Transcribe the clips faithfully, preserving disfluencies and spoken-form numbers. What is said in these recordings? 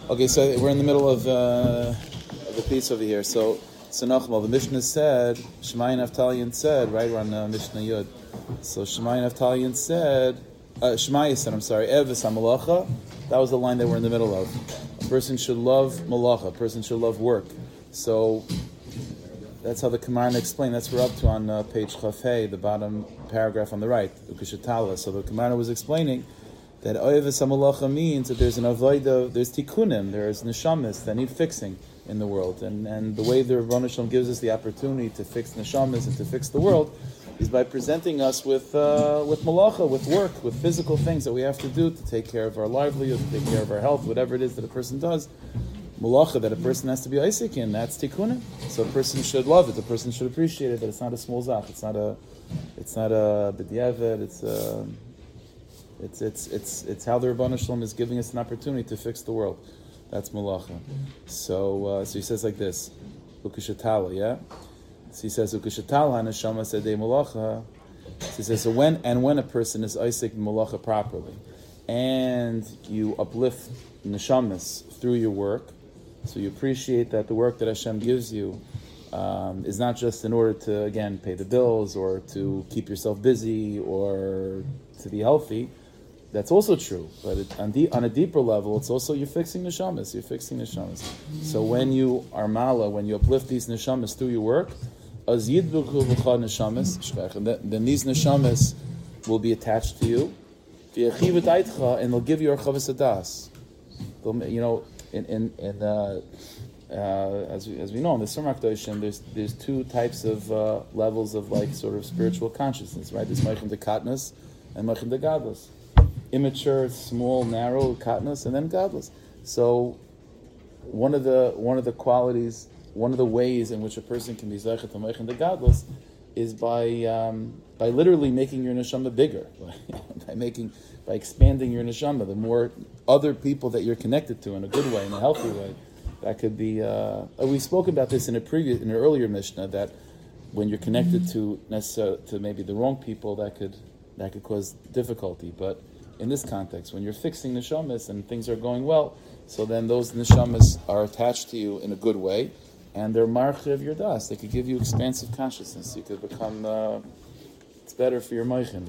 Okay, so we're in the middle of, uh, of the piece over here. So, so Nachmal, the Mishnah said, Shemai Naftalian said, right, we're on uh, Mishnah Yud. So Shemai Naftalian said, uh, Shemai said, I'm sorry, Eves HaMalacha, that was the line that we're in the middle of. A person should love malacha, a person should love work. So, that's how the Kamarna explained. That's what we're up to on uh, page Chafei, the bottom paragraph on the right, Ukashatala. So the Kamarna was explaining that Oyeves HaMalacha means that there's an avodah, there's tikkunim, there's neshamas that need fixing in the world. And and the way the Rebbeinu Shalom gives us the opportunity to fix neshamas and to fix the world is by presenting us with uh, with malacha, with work, with physical things that we have to do to take care of our livelihood, to take care of our health, whatever it is that a person does. Malacha that a person has to be Isaac in, that's tikkunim. So a person should love it. A person should appreciate it. That it's not a small zach. It's not a, it's not a b'diavad. It's a, it's it's it's it's how the Rebbeinu Shalom is giving us an opportunity to fix the world. That's malacha. So uh, so he says like this, ukashatala, yeah. So he says ukashatala neshama sedei malacha. So he says so when and when a person is Isaac in malacha properly, and you uplift neshamas through your work. So you appreciate that the work that Hashem gives you um, is not just in order to, again, pay the bills or to keep yourself busy or to be healthy. That's also true. But it, on, de- on a deeper level, it's also you're fixing neshamas. You're fixing neshamas. So when you are mala, when you uplift these neshamas through your work, az yidbuchu v'cha neshamas, then these neshamas will be attached to you, and they'll give you archavas adas. You know, in in, in uh, uh, as we as we know in the Surmak Doshim, there's there's two types of uh, levels of like sort of spiritual consciousness, right? There's Meichem de Katnas and Meichem de Gadlus. Immature, small, narrow Katnas, and then Gadlus. So one of the one of the qualities, one of the ways in which a person can be Zeichet to Meichem de Gadlus is by um, by literally making your neshama bigger, by making by expanding your neshama. The more other people that you're connected to in a good way, in a healthy way, that could be. Uh, we spoke about this in a previous, in an earlier Mishnah, that when you're connected to necessarily to maybe the wrong people, that could that could cause difficulty. But in this context, when you're fixing neshamas and things are going well, so then those neshamas are attached to you in a good way, and they're marche of your das. They could give you expansive consciousness. You could become. Uh, it's better for your moichin.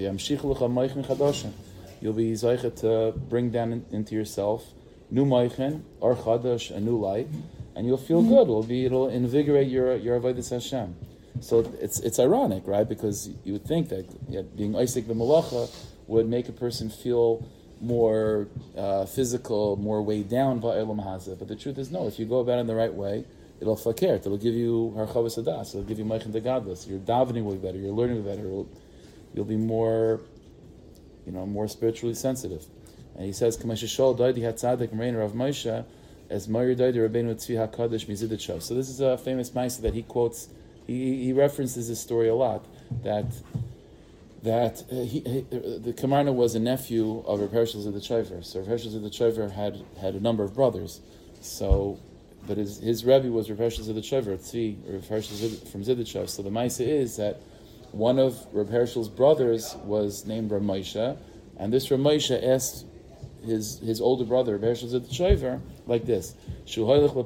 You'll be zeichet to bring down in, into yourself new moichin or chadash, a new light, and you'll feel good. It'll be. It'll invigorate your your avodas Hashem. So it's it's ironic, right? Because you would think that yeah, being Isaac the Malacha would make a person feel more uh, physical, more weighed down by Elam Hazeh. But the truth is, no. If you go about it in the right way, it'll fakert. It'll give you harchavas adas. It'll give you meichem degadlus. Your davening will be better. Your learning will be better. It'll, you'll be more, you know, more spiritually sensitive. And he says, "Kamashishol daidi hatzadik rein Rav Moshe as Meir daidi Rabbeinu Tzvi Hakadosh Mizidachov." So this is a famous ma'aseh that he quotes. He he references this story a lot. That that uh, he, he, the Kamarna was a nephew of Rav Hershel Zidachov. So Rav Hershel Zidachov had had a number of brothers. So. But his his Rebbe was Rav Hershel Zidachov, Tzvi, Rav Hershel Zid, from Zidachov. So the ma'aseh is that one of Rav Hershel's brothers was named Rav Moshe, and this Rav Moshe asked his his older brother Rav Hershel Zidachov like this: This Rav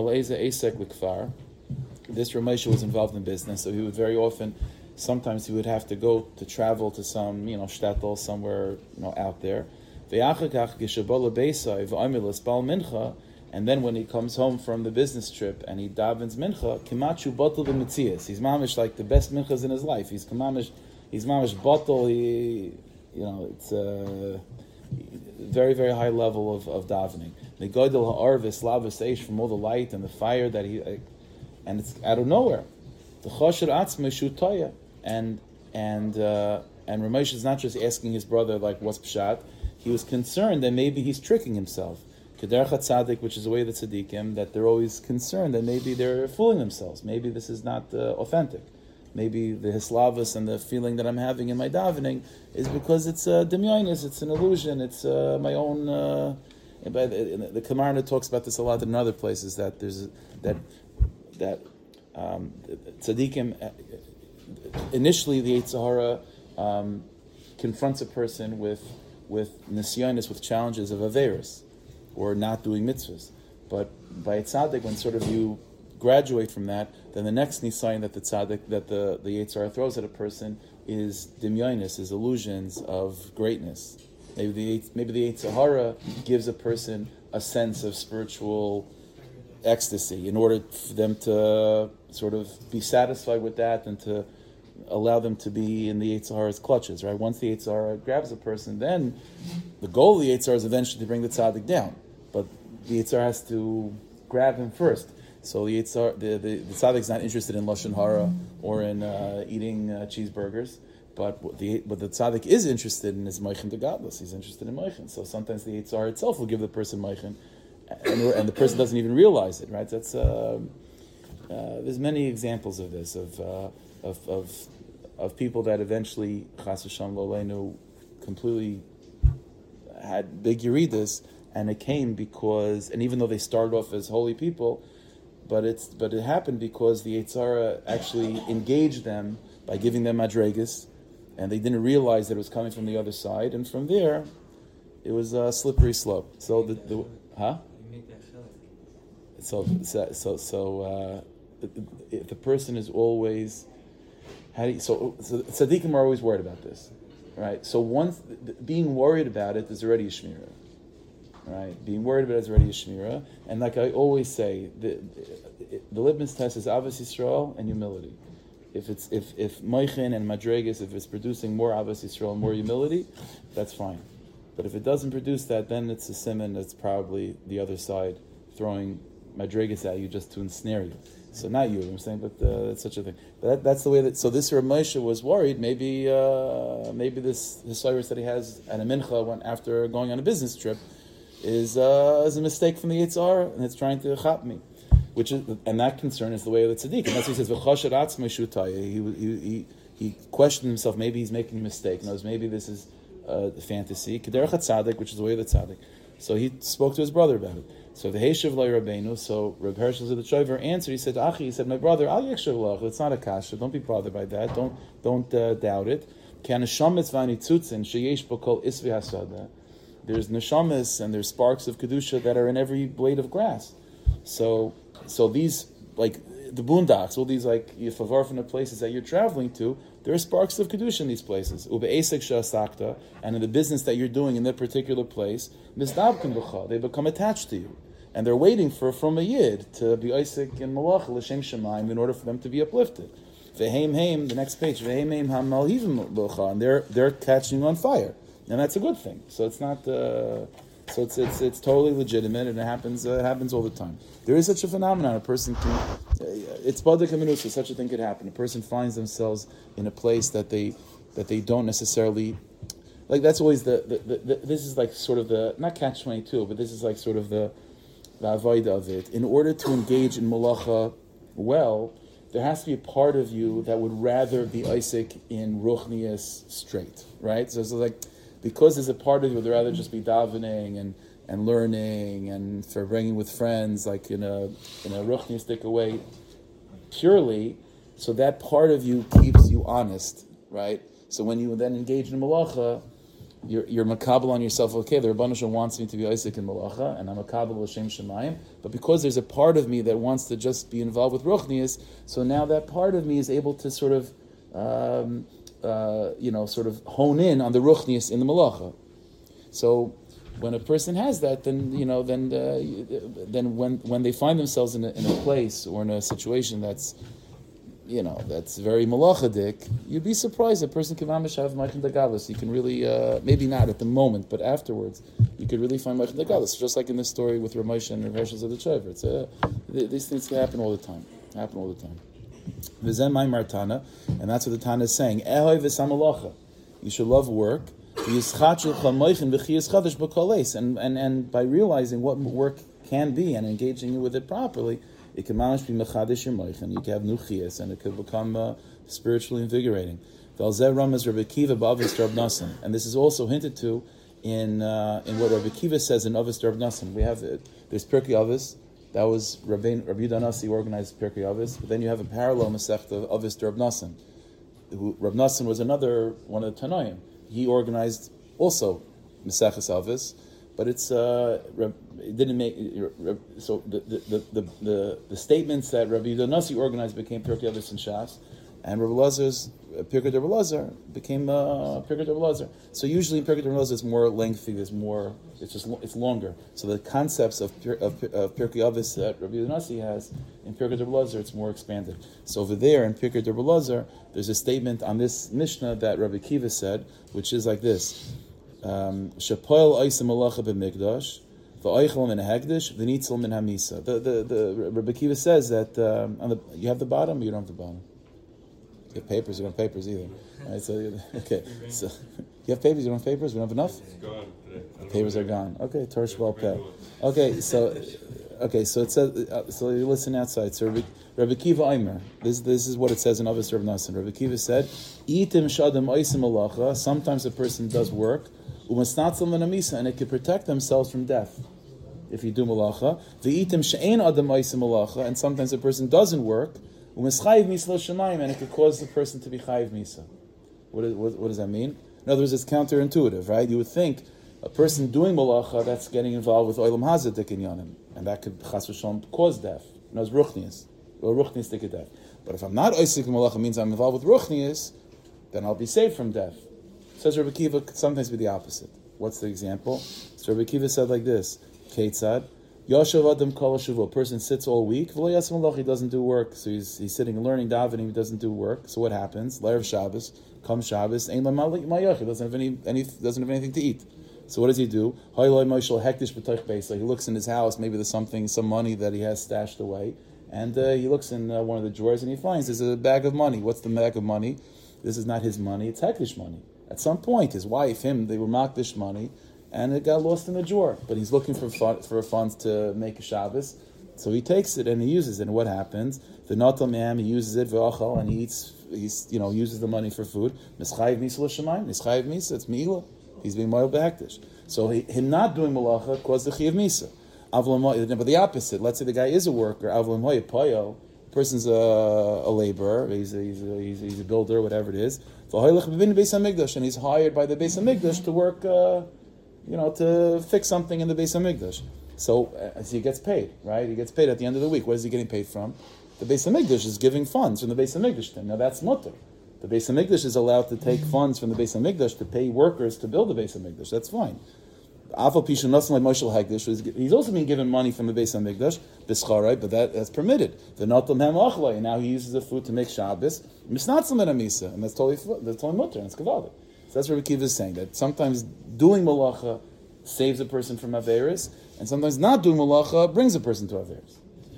Moshe was involved in business, so he would very often, sometimes he would have to go to travel to some you know shtetl somewhere you know out there. And then when he comes home from the business trip and he davens mincha, kimachu bottle the mitzias. He's mamish like the best minchas in his life. He's mamish, he's mamish bottle. He, you know, it's a very very high level of, of davening. The godel ha'arvis lavas eish from all the light and the fire that he, and it's out of nowhere. The chosher atzma shutaya, and and uh, and Ramesh is not just asking his brother like what's pshat. He was concerned that maybe he's tricking himself. Kederach HaTzadik, which is the way of the tzaddikim, that they're always concerned that maybe they're fooling themselves. Maybe this is not uh, authentic. Maybe the hislavas and the feeling that I'm having in my davening is because it's a uh, demyonis, it's an illusion, it's uh, my own. Uh, the, the Kamarna talks about this a lot in other places, that there's that that um, tzaddikim uh, initially the Yetzer Hara um, confronts a person with with nisyonis, with challenges of averis, or not doing mitzvahs. But by tzaddik, when sort of you graduate from that, then the next nisayon that the tzaddik, that the, the Yetzer Hara throws at a person is dimyonis, is illusions of greatness. Maybe the maybe the Yetzer Hara gives a person a sense of spiritual ecstasy in order for them to sort of be satisfied with that and to allow them to be in the Yetzer Hara's clutches, right? Once the Yetzer Hara grabs a person, then the goal of the Yetzer Hara is eventually to bring the tzaddik down. But the Yetzer Hara has to grab him first. So the Yetzer Hara, the, the, the tzaddik is not interested in Lashon Hara or in uh, eating uh, cheeseburgers, but what the but the tzaddik is interested in is Meichen de Gadlus. He's interested in Meichen. So sometimes the Yetzer Hara itself will give the person Meichen, and, and the person doesn't even realize it, right? That's uh, uh, there's many examples of this, of uh, of, of of people that eventually Chas v'Shalom lo aleinu completely had big yeridas, and it came because, and even though they started off as holy people, but it's but it happened because the Yetzer Hara actually engaged them by giving them madregas, and they didn't realize that it was coming from the other side, and from there, it was a slippery slope. So the, the huh? So so so, so uh, if the person is always, how do you, so, so tzaddikim are always worried about this, right? So once being worried about it is already a shmirah, right? Being worried about it is already a shmirah, and like I always say, the the litmus test is avos Yisrael and humility. If it's if if Meichen and Madregas, if it's producing more avos Yisrael and more humility, that's fine. But if it doesn't produce that, then it's a simon that's probably the other side throwing Madregas at you just to ensnare you. So not you, I'm saying, but uh, it's such a thing. But that, that's the way that. So this Rav Moshe was worried. Maybe uh, maybe this Hasiris that he has at a mincha when after going on a business trip is uh, is a mistake from the Yetzer Hara, and it's trying to chap me. Which is, and that concern is the way of the tzaddik, and that's what he says. V'choshed atzmo shutaya. He he he he questioned himself. Maybe he's making a mistake. He knows maybe this is uh, fantasy. Kederach tzaddik, which is the way of the tzaddik. So he spoke to his brother about it. So the Heishav Lai Rabbeinu. So Reb Hershel of the Shover answered. He said, "Achi," he said, "My brother, Al Yekshav Lach. It's not a kasha. Don't be bothered by that. Don't don't uh, doubt it. Ki hanashamis v'anitzutzin sheyesh bo kol isvi hasada. There's neshamis and there's sparks of kedusha that are in every blade of grass. So." So these, like the boondocks, all these like favarfina places that you're traveling to, there are sparks of kedusha in these places. Ube'esek shasakta, and in the business that you're doing in that particular place, misdabkin b'cha, they become attached to you, and they're waiting for from a yid to be Isaac and malach l'shem shemaim in order for them to be uplifted. Veheim heim, the next page, veheim heim hamalhivim b'cha, and they're they're catching on fire, and that's a good thing. So it's not. Uh, So it's it's it's totally legitimate, and it happens uh, it happens all the time. There is such a phenomenon. A person can, uh, it's badik aminus, so such a thing could happen. A person finds themselves in a place that they that they don't necessarily like. That's always the, the, the, the this is like sort of the not catch twenty-two, but this is like sort of the the avodah of it. In order to engage in malacha well, there has to be a part of you that would rather be Isaac in ruchnias straight, right? So it's like. Because there's a part of you would rather just be davening and, and learning and for bringing with friends, like in a in a ruchnistic way, purely, so that part of you keeps you honest, right? So when you then engage in malacha, you're you're makabel on yourself. Okay, the Rebbeinu Shalom wants me to be Isaac in malacha, and I'm makabel l'shem shemayim. But because there's a part of me that wants to just be involved with ruchnias, so now that part of me is able to sort of. Um, Uh, you know, sort of hone in on the ruchnius in the malacha. So, when a person has that, then you know, then uh, then when when they find themselves in a, in a place or in a situation that's, you know, that's very malachadik, you'd be surprised a person can mamish have ma'ichin dagalos. You can really, uh, maybe not at the moment, but afterwards, you could really find ma'ichin dagalos. Just like in this story with Rav Moshe and Rav Hershel of the Shover. It's uh, these things can happen all the time. Happen all the time. V'zeh my martana, and that's what the Tana is saying. Ehoi v'samalacha, you should love work. And and and by realizing what work can be and engaging with it properly, it can manage to be mechadish your moich, and you can have nuchias, and it could become uh, spiritually invigorating. V'alzeh ramas Rabbi Akiva b'Avos Rav Nosson, and this is also hinted to in uh, in what Rabbi Akiva says in Avos Rav Nosson. We have it. There's Pirkei Avos. That was Rabbi Rabbi Danasi organized Pirkei Avos. But then you have a parallel Masechta of Avos to Rav Nosson. Rav Nosson was another one of the Tanoim. He organized also Maseches Avos, but it's uh, it didn't make so the the the the, the statements that Rabbi Yehuda Nasi organized became Pirkei Avos and Shas, and Rabbi Lazar's uh, Pirkei Rabbi Lazar became uh, Pirkei Rabbi Lazar. So usually in Pirkei Rabbi Lazar it's more lengthy, there's more, it's just it's longer. So the concepts of of, of Pirkei Avos that Rabbi Yehuda Nasi has in Pirkei Rabbi Lazar, it's more expanded. So over there in Pirkei Rabbi Lazar, there's a statement on this Mishnah that Rabbi Kiva said, which is like this: Shapoil Oisem Malacha b'Mikdash. The the the the Rabbi Kiva says that um, on the you have the bottom, or you don't have the bottom. You have papers, you don't have papers either. Right, so okay, so you have papers, you don't have papers. We don't have enough. It's gone today. Papers are gone. Okay, Torsh Bal Peh. Okay, so okay, so it says. Uh, so you listen outside. So Rabbi, Rabbi Kiva Aimer. This this is what it says in Avos Rav Nassan. Rabbi Kiva said, "Itim shadam oisim alacha." Sometimes a person does work, umasnatzal menamisa, and it can protect themselves from death. If you do malacha, the itim she'ein adam oisim malacha, and sometimes a person doesn't work, umaschayiv misa l'shamayim, and it could cause the person to be chayiv misa. What, is, what, what does that mean? In other words, it's counterintuitive, right? You would think a person doing malacha that's getting involved with oilam hazeh dikinyanim, and that could chas v'shalom cause death. You know, it's ruchnius, or ruchnius dik death. But if I'm not oisik malacha, means I'm involved with ruchnius, then I'll be saved from death. Says Rabbi Kiva, could sometimes be the opposite. What's the example? So Rabbi Kiva said like this. Ketzad, Yoshev Adam Kol Shavu. A person sits all week. V'lo yasem malach, he doesn't do work. So he's he's sitting and learning davening. He doesn't do work. So what happens? L'erev Shabbos, comes Shabbos. Ein l'mayach. He doesn't have any any doesn't have anything to eat. So what does he do? Hayloi Moshel Hektish B'toich Beis. He looks in his house. Maybe there's something, some money that he has stashed away, and uh, he looks in uh, one of the drawers and he finds there's a bag of money. What's the bag of money? This is not his money. It's Hektish money. At some point, his wife, him, they were makdish money. And it got lost in the drawer. But he's looking for fun, for funds to make a Shabbos. So he takes it and he uses it. And what happens? The Natal Ma'am, he uses it, v'achal, and he eats, he's, you know, uses the money for food. Mischayiv misa l'shamayim, mischayiv misa, it's mi'ila. He's being moil b'akdish. So he, him not doing malacha caused the chiyav misa. But the opposite, let's say the guy is a worker, avlam hoya poyo, the person's a, a laborer, he's a, he's, a, he's, a, he's a builder, whatever it is. And he's hired by the Beis HaMikdash to work, uh, you know, to fix something in the Beis HaMikdash. So, uh, so he gets paid, right? He gets paid at the end of the week. What is he getting paid from? The Beis HaMikdash is giving funds from the Beis HaMikdash to him. Now that's mutter. The Beis HaMikdash is allowed to take funds from the Beis HaMikdash to pay workers to build the Beis HaMikdash. That's fine. He's also being given money from the Beis HaMikdash, b'scharai, but that, that's permitted. And now he uses the food to make Shabbos, and that's totally that's totally mutter, and it's kavaldik. So that's what Rabbi Kiva is saying, that sometimes doing malacha saves a person from averis, and sometimes not doing malacha brings a person to averis.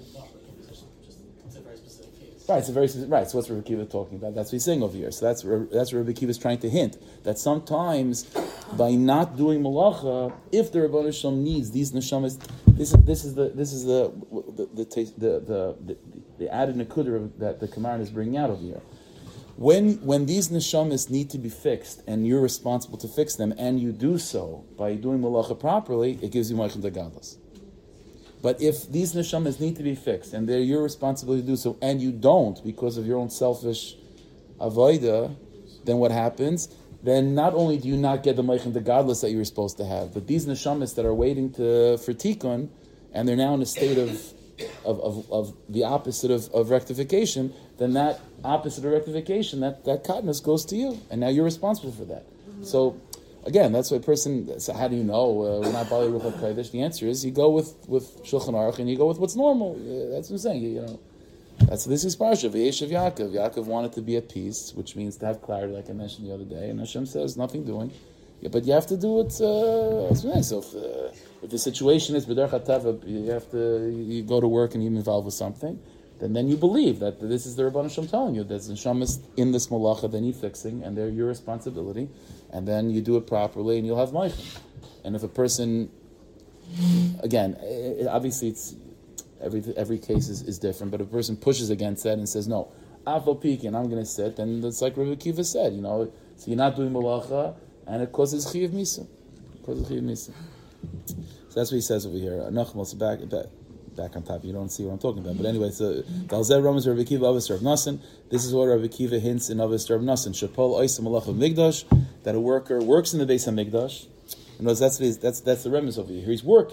Right, it's a very right. So what's Rabbi Kiva talking about? That's what he's saying over here. So that's that's what Rabbi Kiva is trying to hint, that sometimes by not doing malacha, if the Rebbeinu Shalom needs these neshamas, this is this is the this is the the the the the, the, the added nekudah that the Kamaran is bringing out over here. When when these neshamas need to be fixed, and you're responsible to fix them, and you do so by doing malacha properly, it gives you moichem degadlos. But if these neshamas need to be fixed, and they're your responsibility to do so, and you don't because of your own selfish avoida, then what happens? Then not only do you not get the moichem degadlos that you were supposed to have, but these neshamas that are waiting to for tikkun, and they're now in a state of of, of, of the opposite of, of rectification, then that opposite of rectification, that, that katnus goes to you, and now you're responsible for that. Mm-hmm. So, again, that's what a person, so how do you know uh, we're not Bali Ruchak Kodesh? The answer is you go with, with Shulchan Aruch and you go with what's normal. Uh, that's what I'm saying. You, you know, that's this is Parsha, V'yesh of Yaakov. Yaakov wanted to be at peace, which means to have clarity, like I mentioned the other day, and Hashem says, nothing doing. Yeah, but you have to do it, uh, that's what I'm saying. So if, uh, if the situation is B'derech HaTava, you have to, you go to work and you're involved with something, then then you believe that this is the Rebbeinu Shalom telling you, there's neshamas in this malacha, then you're fixing, and they're your responsibility, and then you do it properly, and you'll have moichem. And if a person, again, it, obviously it's every every case is, is different, but if a person pushes against that and says, no, Afal Piki, and I'm going to sit, then it's like Rabbi Kiva said, you know, so you're not doing malacha, and it causes chiyuv misa. It causes chiyuv misa. So that's what he says over here. Nachmal, back, back. Back on top, you don't see what I'm talking about. But anyway, so Dalzer Ramas Rabbi Kiva Avos Rav Nassan. This is what Rabbi Kiva hints in Avos Rav Nassan. Shapol Oisem Malach of Migdash, that a worker works in the Beis HaMikdash. And that's that's that's that's the remes over here. He's working,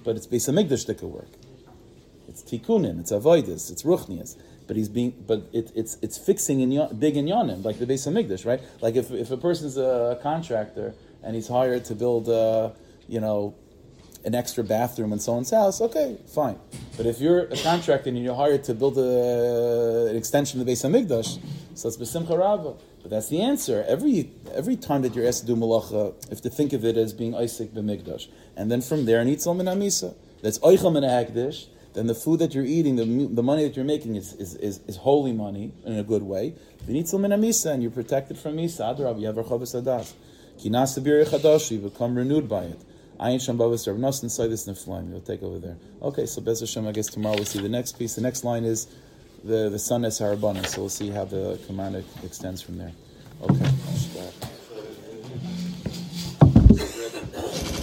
but it's Beis Hamikdash that could work. It's tikkunin, it's avoidus, it's ruchnias. But he's being, but it, it's it's fixing in yon, big in yonim, like the Beis Hamikdash, right? Like if if a person's a contractor and he's hired to build, uh, you know, an extra bathroom in someone's house, okay, fine. But if you're a contractor and you're hired to build a, an extension of the Beis Hamikdash, so it's b'simcha rabbah. But that's the answer. Every every time that you're asked to do malacha, if to think of it as being Isaac b'mikdash, and then from there, nitzel min hamisa. That's oichel min ha'hekdesh. Then the food that you're eating, the the money that you're making is is, is, is holy money in a good way. V'nitzel min hamisa, and you're protected from misa. Adrab, you have archavas adas. Ki nasa bir chadash, you become renewed by it. Ayin Sham Babas Rav Nosson say this neflaim. You'll take over there. Okay, so Bez Hashem, I guess tomorrow we'll see the next piece. The next line is the the son is Harabana. So we'll see how the command extends from there. Okay.